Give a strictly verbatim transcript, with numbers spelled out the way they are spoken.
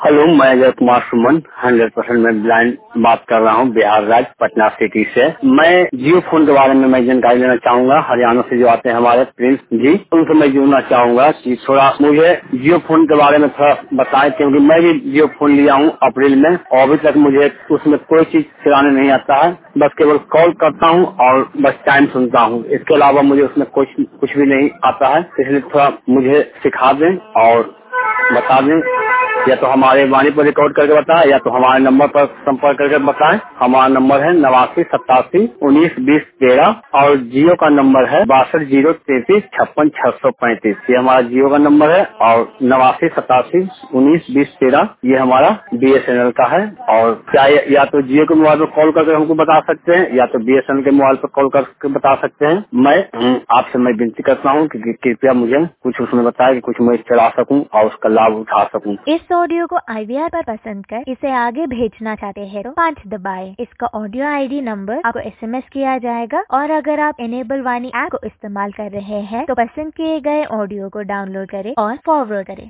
Hello, मैं Ajay Kumar Suman hundred percent मैं blind बात कर रहा हूँ, बिहार राज्य पटना सिटी से। मैं जियो फोन के बारे में मैं जानकारी लेना चाहूंगा। हरियाणा से जो आते हैं हमारे प्रिंस जी, उनसे मैं जुड़ना चाहूंगा कि थोड़ा मुझे जियो फोन के बारे में थोड़ा बताएं, क्योंकि मैं भी जियो फोन लिया हूँ अप्रैल में और अभी तक मुझे उसमें कोई चीज चलाने नहीं आता है। बस केवल कॉल करता हूँ और बस टाइम सुनता हूँ, इसके अलावा मुझे उसमें कुछ कुछ भी नहीं आता है। इसलिए थोड़ा मुझे सिखा दें और बता दें, या तो हमारे वाणी पर रिकॉर्ड करके बताएं या तो हमारे नंबर पर संपर्क करके बताएं। हमारा नंबर है नवासी सत्तासी उन्नीस बीस तेरह और जियो का नंबर है बासठ जीरो तैतीस छप्पन छह सौ पैंतीस। ये हमारा जियो का नंबर है और नवासी सत्तासी उन्नीस बीस तेरह ये हमारा बीएसएनएल का है। और क्या या तो जियो के मोबाइल पर कॉल करके हमको बता सकते हैं या तो बीएसएनएल के मोबाइल पर कॉल करके बता सकते हैं। मैं आपसे मैं विनती करता हूँ कि कृपया मुझे कुछ उसमें बताए कि कुछ मैं चला सकूँ और उसका लाभ उठा सकूँ। इस ऑडियो को आईवीआर पर पसंद कर इसे आगे भेजना चाहते हैं तो पाँच दबाएं। इसका ऑडियो आईडी नंबर आपको एसएमएस किया जाएगा और अगर आप इनेबल वाणी ऐप को इस्तेमाल कर रहे हैं तो पसंद किए गए ऑडियो को डाउनलोड करें और फॉरवर्ड करें।